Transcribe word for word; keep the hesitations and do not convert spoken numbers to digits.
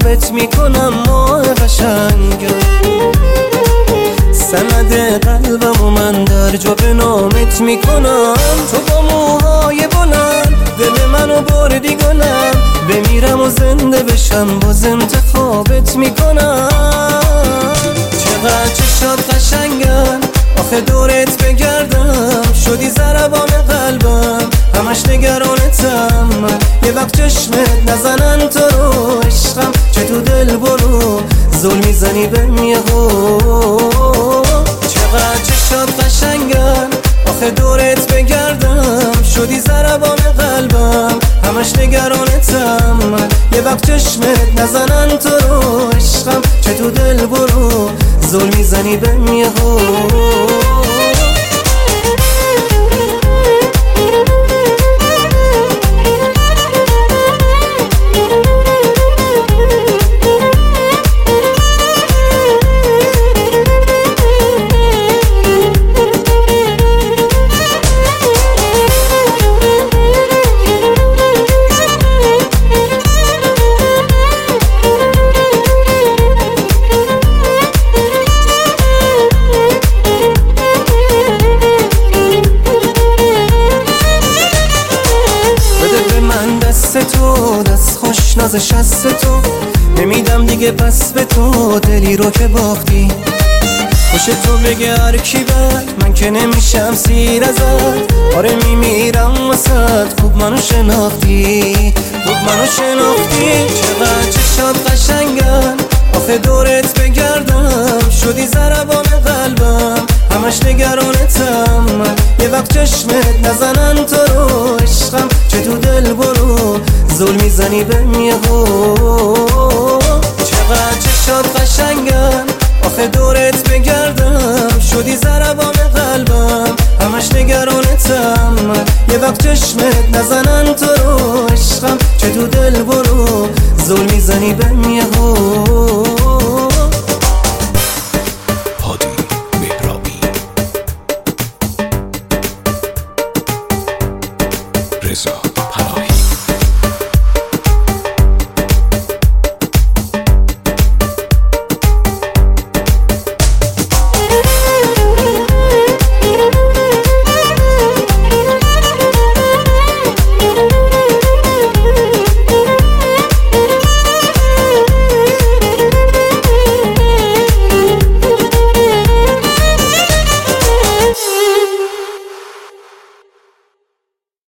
خوابت میکنم ماه قشنگم، سند قلبم و من در جا به نامت میکنم. تو با موهای بلند دل منو بردی گلم، بمیرم و زنده بشم باز انتخابت میکنم. چقدر چشات قشنگن آخه دورت بگردم، شدی ضربان قلبم همش نگرانتم. یه وقت چشمت نزنن تو رو عشقم، چه تو دل برو زل میزنی بهم یهو. چقدر چشات قشنگن آخه دورت بگردم، شدی ضربان قلبم همش نگرانتم. یه وقت چشمت نزنن تو رو عشقم، چه تو دل برو زل میزنی بهم یهو. تو دست خوش ناز شست تو، نمیدم دیگه پس به تو دلی رو که باختی. خوش تو بگه هر کی بد من که نمیشم سیر ازت، آره میمیرم واسد خوب منو شناختی، خوب منو شناختی. چقدر چشات قشنگن آخه دورت بگردم، شدی ضربان قلبم همش نگرانتم. یه وقت چشمت نزنن تو رو عشقم، چه تو دل برو زل میزنی بهم یهو. چقدر چشات قشنگن آخه دورت بگردم، شدی ضربان قلبم همش نگرانتم. یه وقت چشمت نزنن تو رو عشقم، چه تو دل برو زل میزنی بهم یهو.